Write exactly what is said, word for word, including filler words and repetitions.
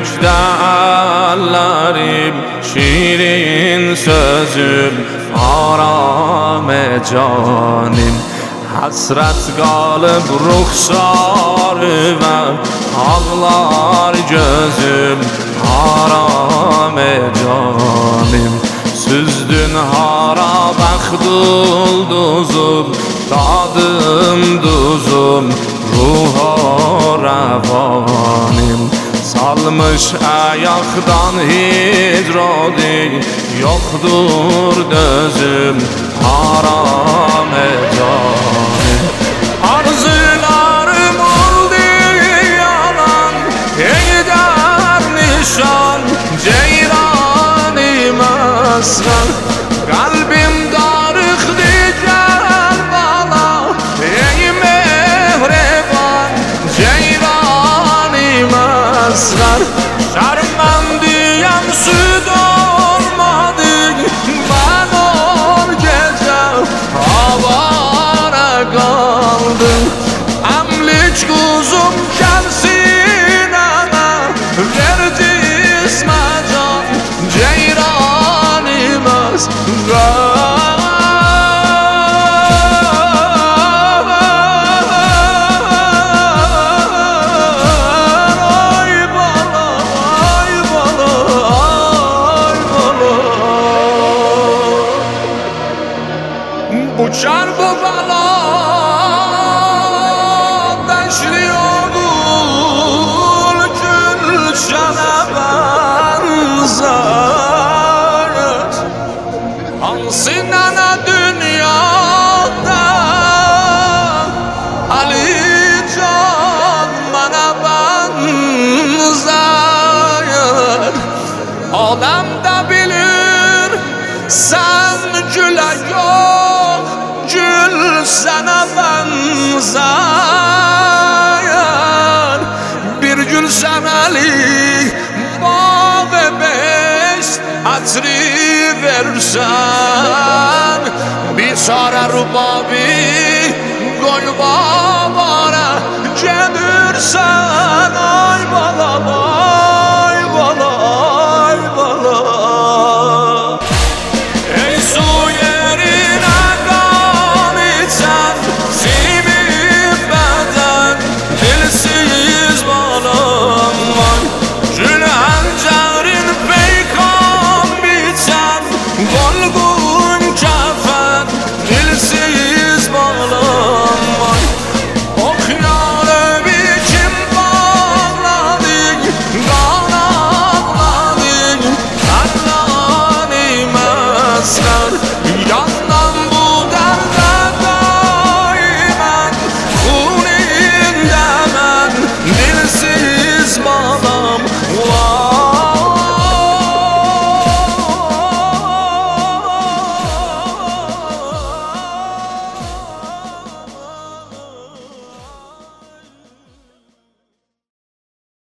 yürekte ellerim, şirin sözüm, arame canım. Hasret kalıp ruhsarı ve ağlar gözüm, arame canım. Süzdün hara bəxdulduzum, dadım duzum, ruha revanim. Salmış ayaktan hicradi, yoktur dözüm, harame canım. Arzularım oldu yalan, eder nişan, ceyranim aslan. Kalbim darıktı Kerbala, ey mehreban, ceyranim aslan. Şarmandiyem süt olmadı, ben o gece avara kaldım. Emlik kuzum gelsin ana, verdi isme can, ceyranim aslan. Uçar bu bala deşli oğul, Gülşen'e benzer. Hansı nene dünyada Ali Can bana benzer. Adam da bilir sen güle yok, gül sana benzer. Bir gül seneli bağı beş atri versen, bir çare rubabi koy babara gelirsen.